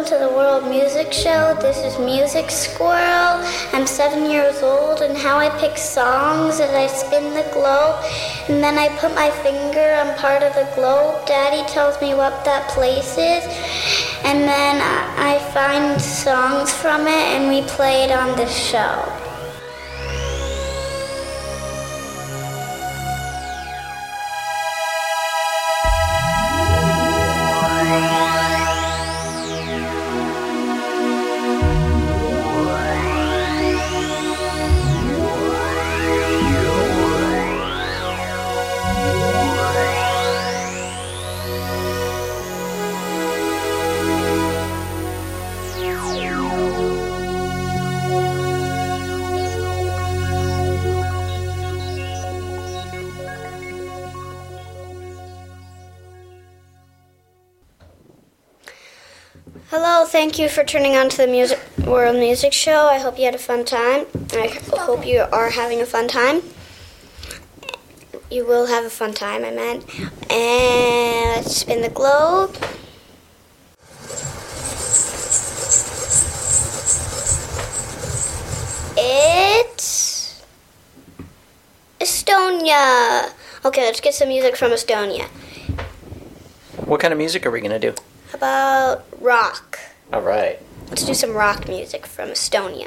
to the World Music Show. This is Music Squirrel. I'm 7 years old, and how I pick songs is I spin the globe, and then I put my finger on part of the globe. Daddy tells me what that place is, and then I find songs from it, and we play it on the show. Hello, thank you for turning on to the World Music Show. I hope you had a fun time. I hope you are having a fun time. You will have a fun time, I meant. And let's spin the globe. It's Estonia. Okay, let's get some music from Estonia. What kind of music are we going to do? How about rock? All right. Let's do some rock music from Estonia.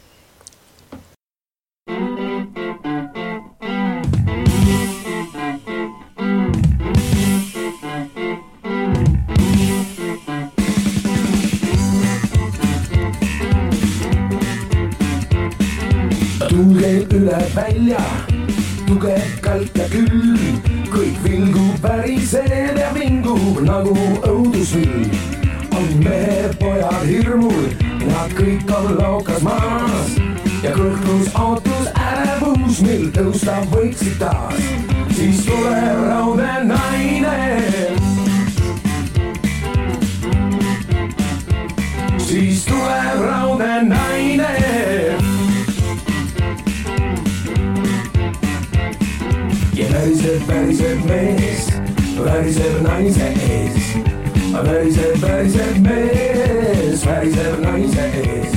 Tulge üle välja, tugevalt ja küll, kõik vilgub, väriseb ja vingub nagu õudusvill. On mehed, pojad hirmul, nad kõik on laukas maas ja kõhklus, ootus, ärevus, mil tõusta võiksid taas. Siis tuleb raudne naine. Siis tuleb raudne naine. Ja väriseb mees, väriseb naise ees. Väriseb mees, väriseb naise ees.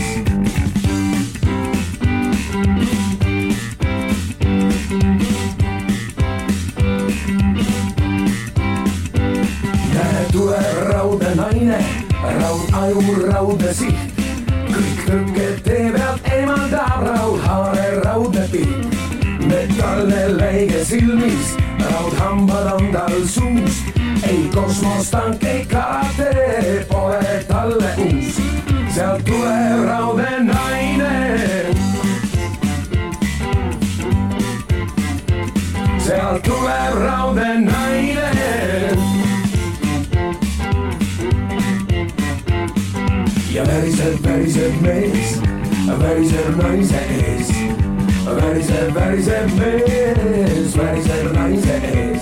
Näe, tuleb raudne naine, raudaju, raudne siht. Kõik tõkked tee pealt eemaldab raudhaare, raudne pilt. Metallne leige silmis, raudhambad on tal suus. Ei kosmostank, ei karate, pole talle uus. Sealt tuleb raudne naine. Sealt tuleb raudne naine. Ja väriseb mees, väriseb naise ees. Väriseb mees, väriseb naise ees.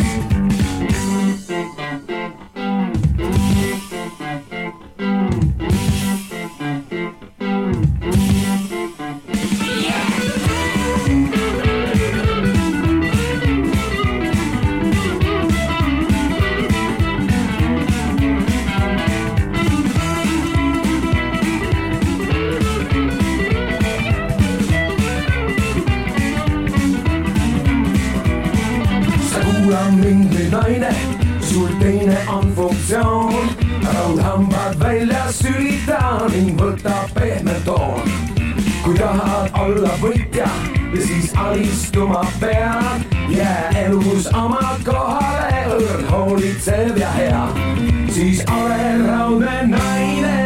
Ringli naine, sul teine on funktsioon. Raudhambad välja sülita ning võtab pehme toon. Kui tahad olla võitja, siis alistuma pead. Jää elus oma kohale, õrn, hoolitsev ja hea. Siis ole raudne naine.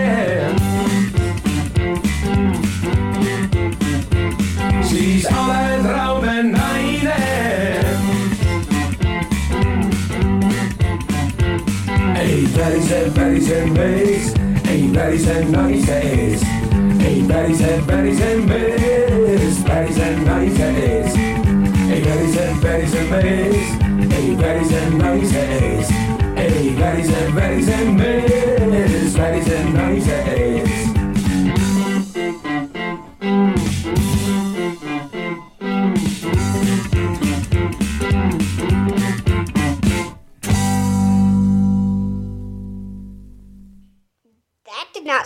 Siis oled raudne naine. Ei väriseb mees, ei väriseb naise ees. Ei väriseb mees, väriseb naise ees. Ei väriseb mees, ei väriseb naise ees. Ei väriseb mees, väriseb naise ees.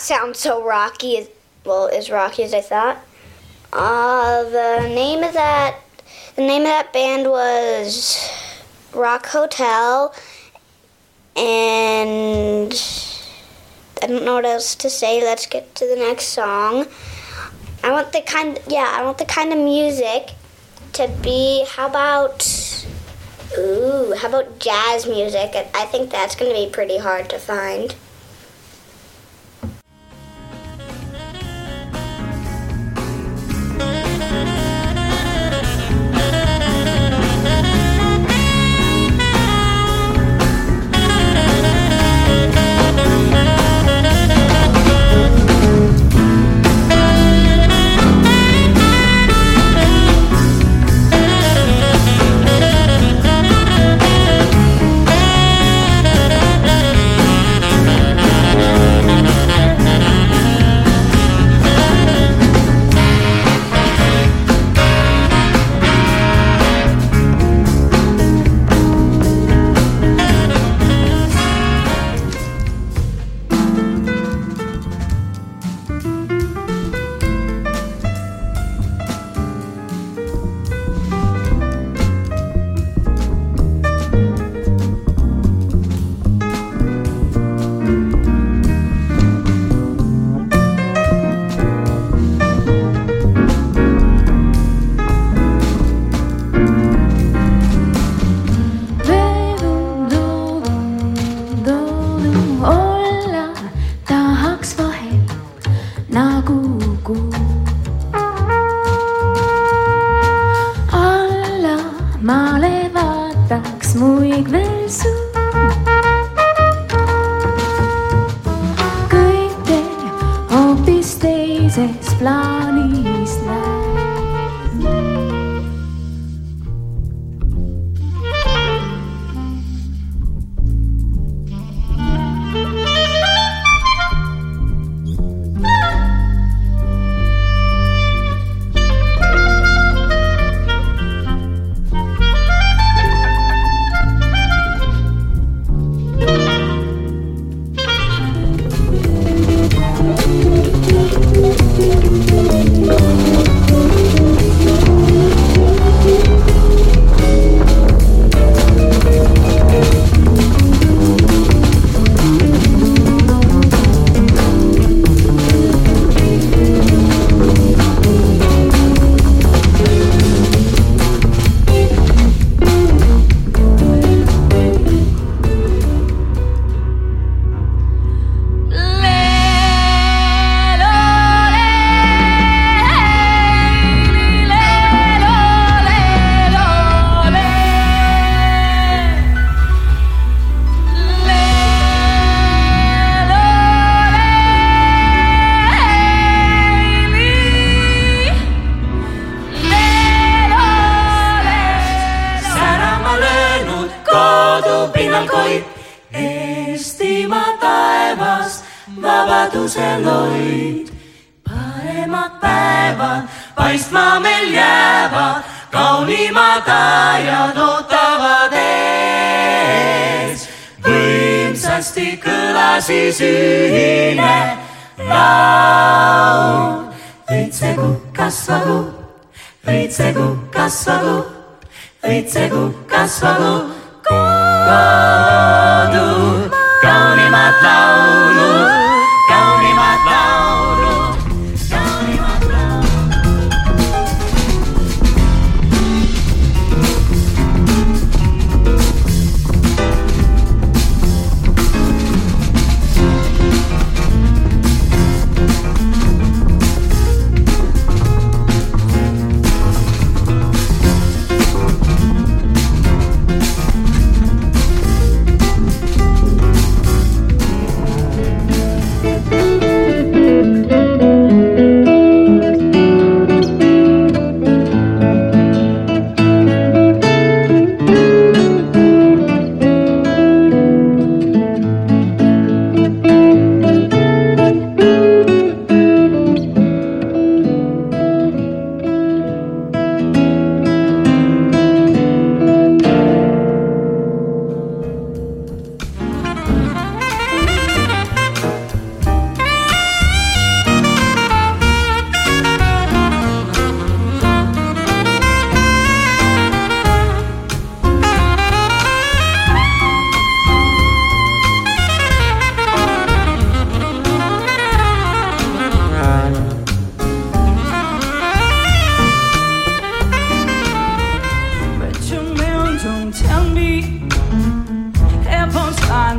sound so rocky, as rocky as I thought. The name of that band was Rock Hotel, and I don't know what else to say. Let's get to the next song. I want the kind of music to be, how about jazz music? I think that's going to be pretty hard to find.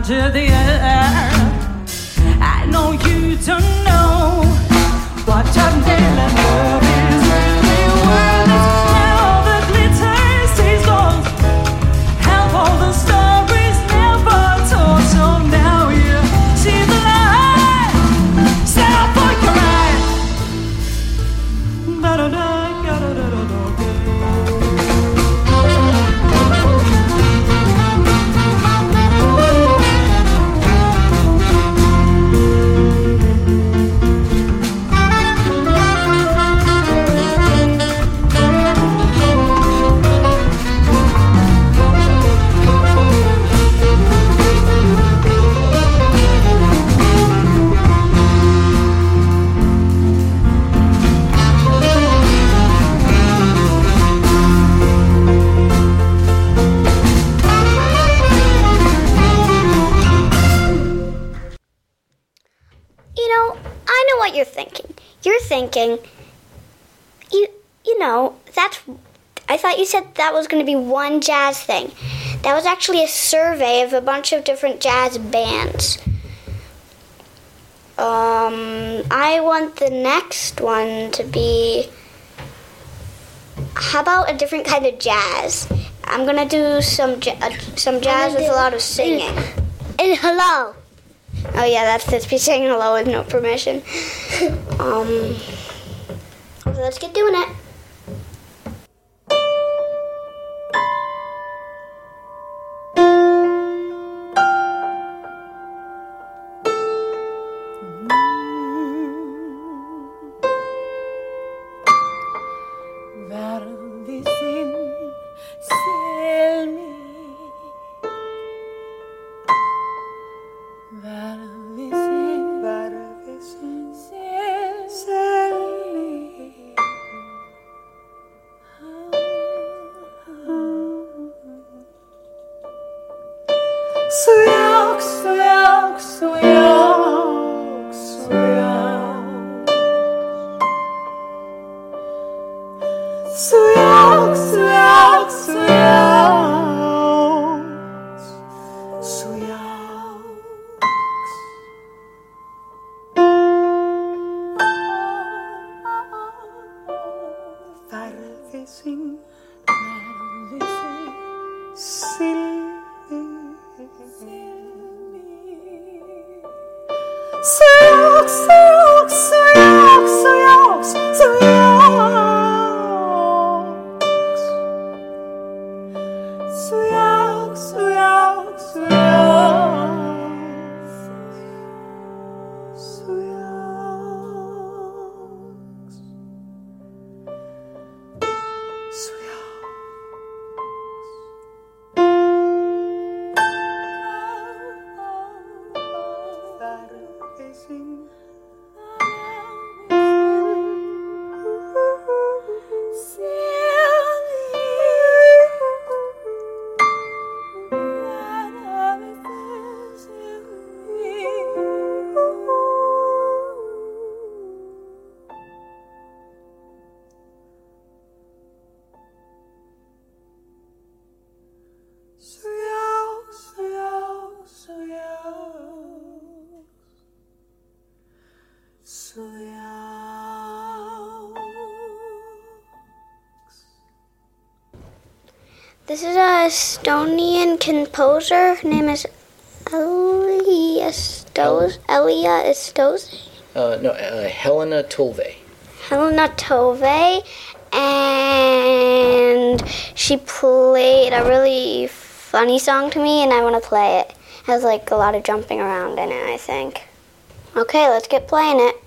to the earth. I know you don't know what a daily love is. The world is now the glitter stays gold. Help all the stories never told. So now you see the light. Stand up for your right. I know what you're thinking. You're thinking, I thought you said that was going to be one jazz thing. That was actually a survey of a bunch of different jazz bands. I want the next one to be, how about a different kind of jazz? I'm going to do some jazz with a lot of singing. And hello. Oh yeah, that's me saying hello with no permission. So let's get doing it. This is a Estonian composer. Her name is Elia Estos. Helena Tolve. Helena Tove. And she played a really funny song to me, and I want to play it. It has like a lot of jumping around in it, I think. Okay, let's get playing it.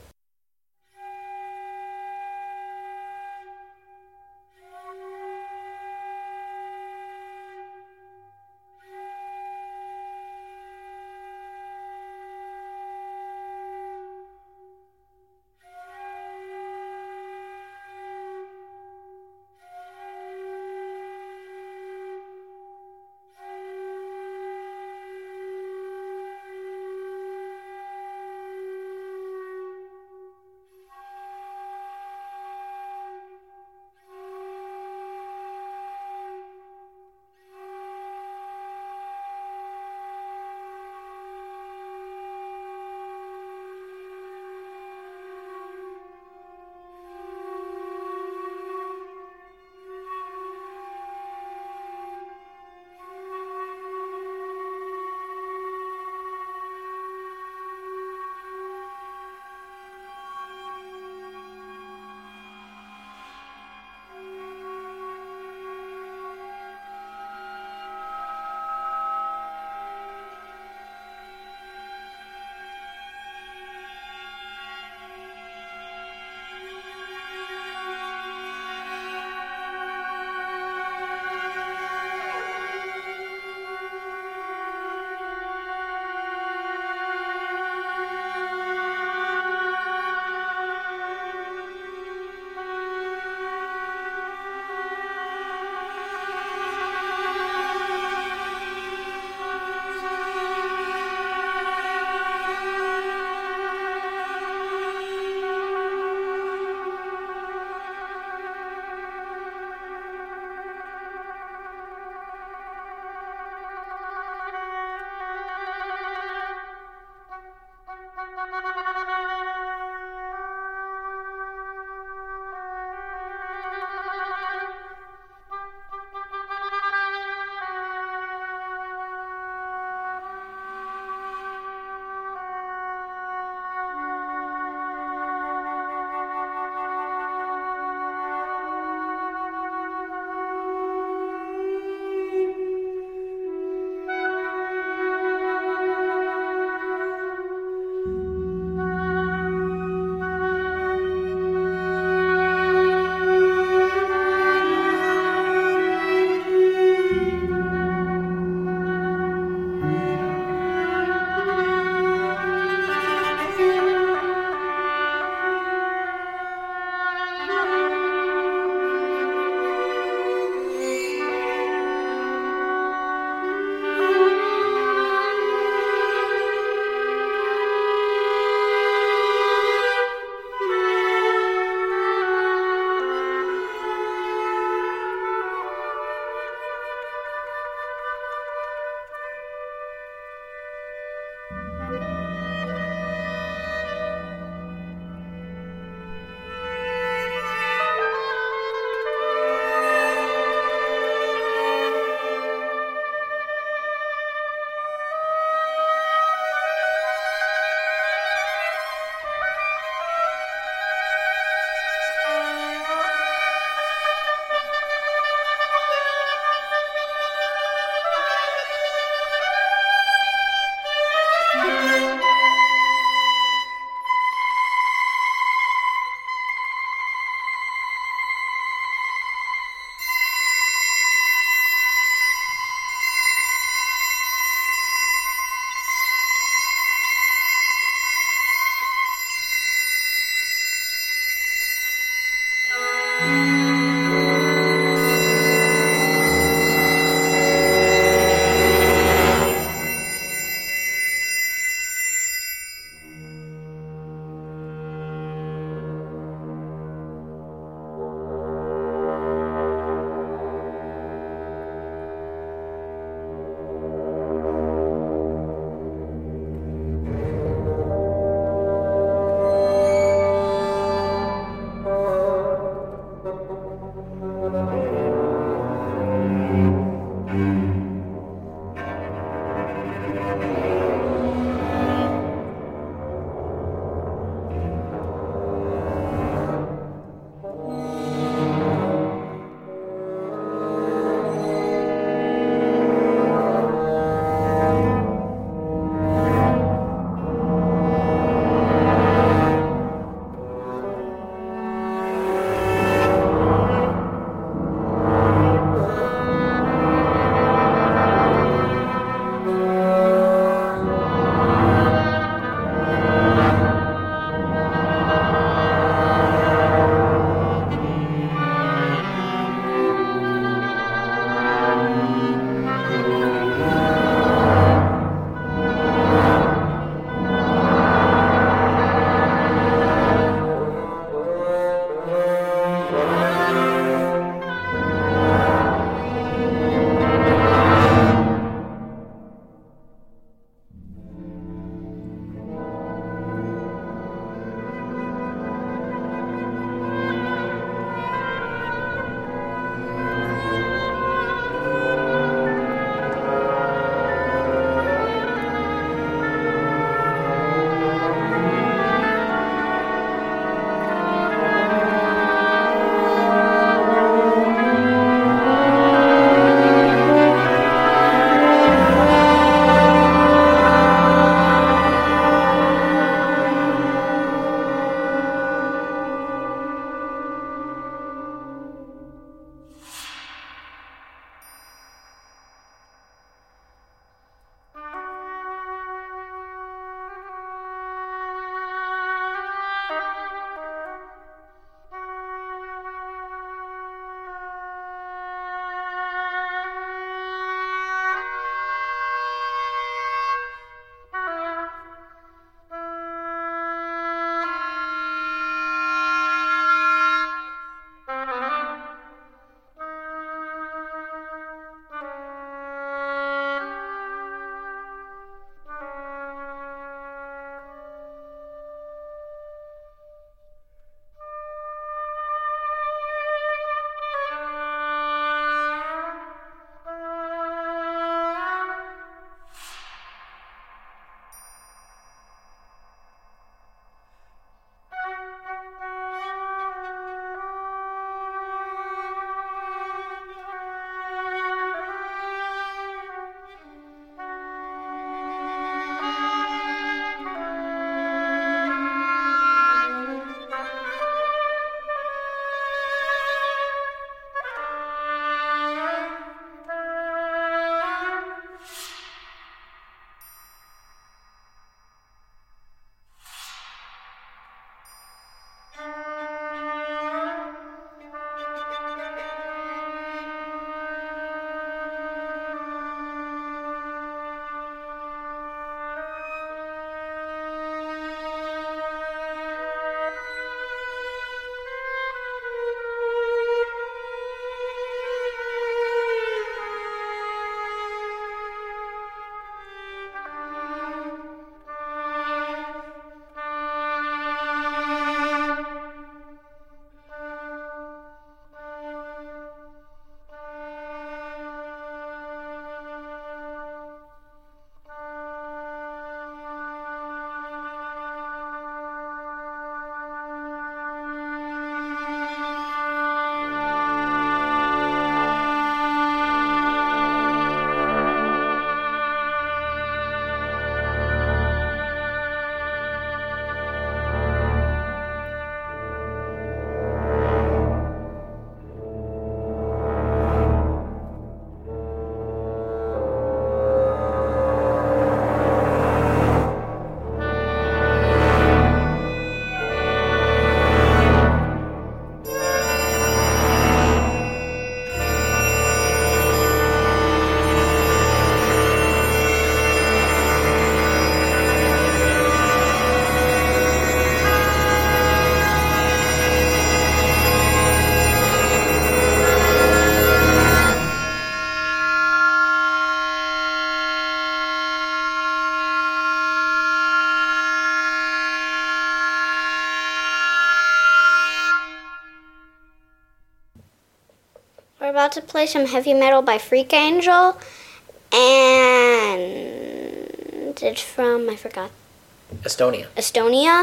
We're about to play some heavy metal by Freak Angel, and it's from, I forgot. Estonia,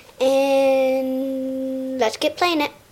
and let's get playing it.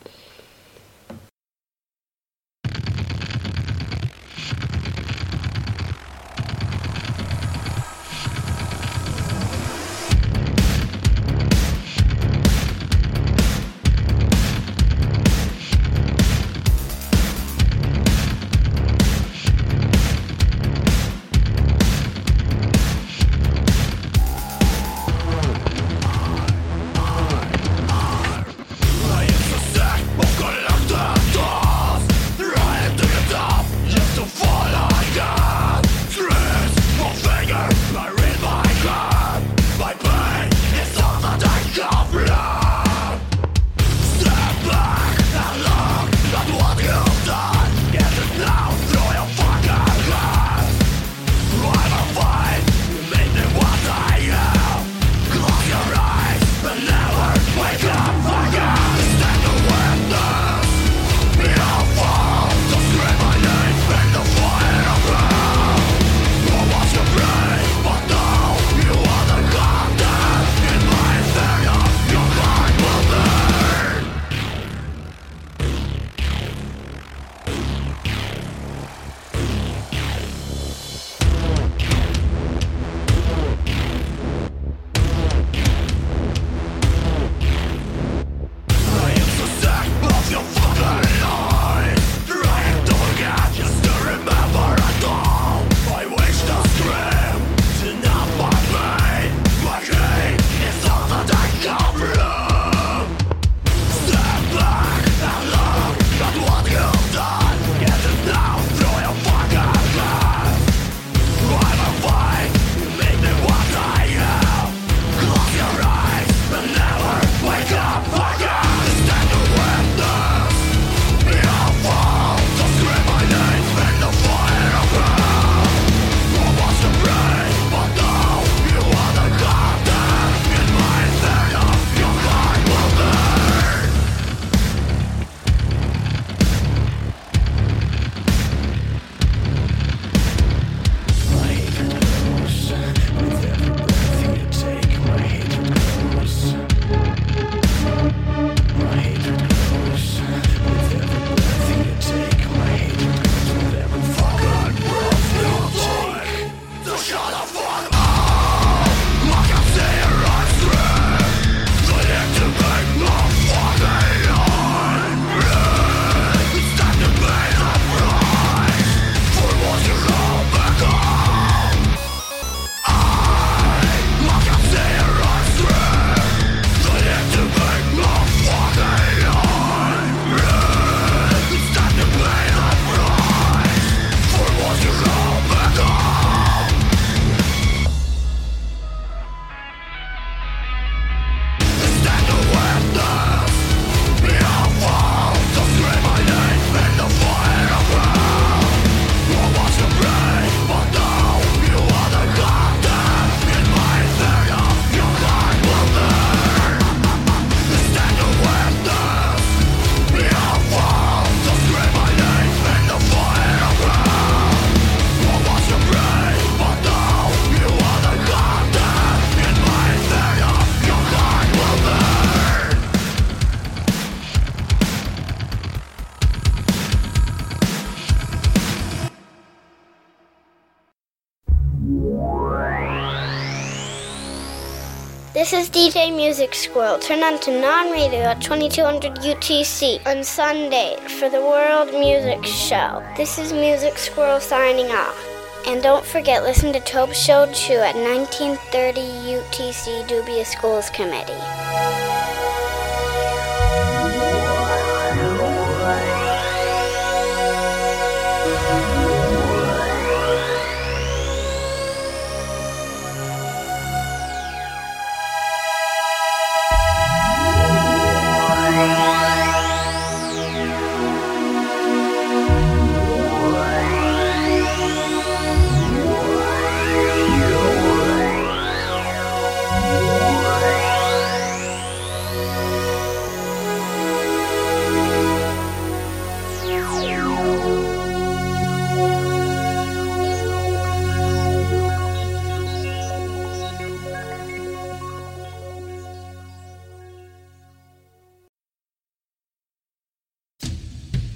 This is DJ Music Squirrel. Turn on to Non-Radio at 2200 UTC on Sunday for the World Music Show. This is Music Squirrel signing off. And don't forget, listen to Tobe Show 2 at 1930 UTC Dubious Schools Committee.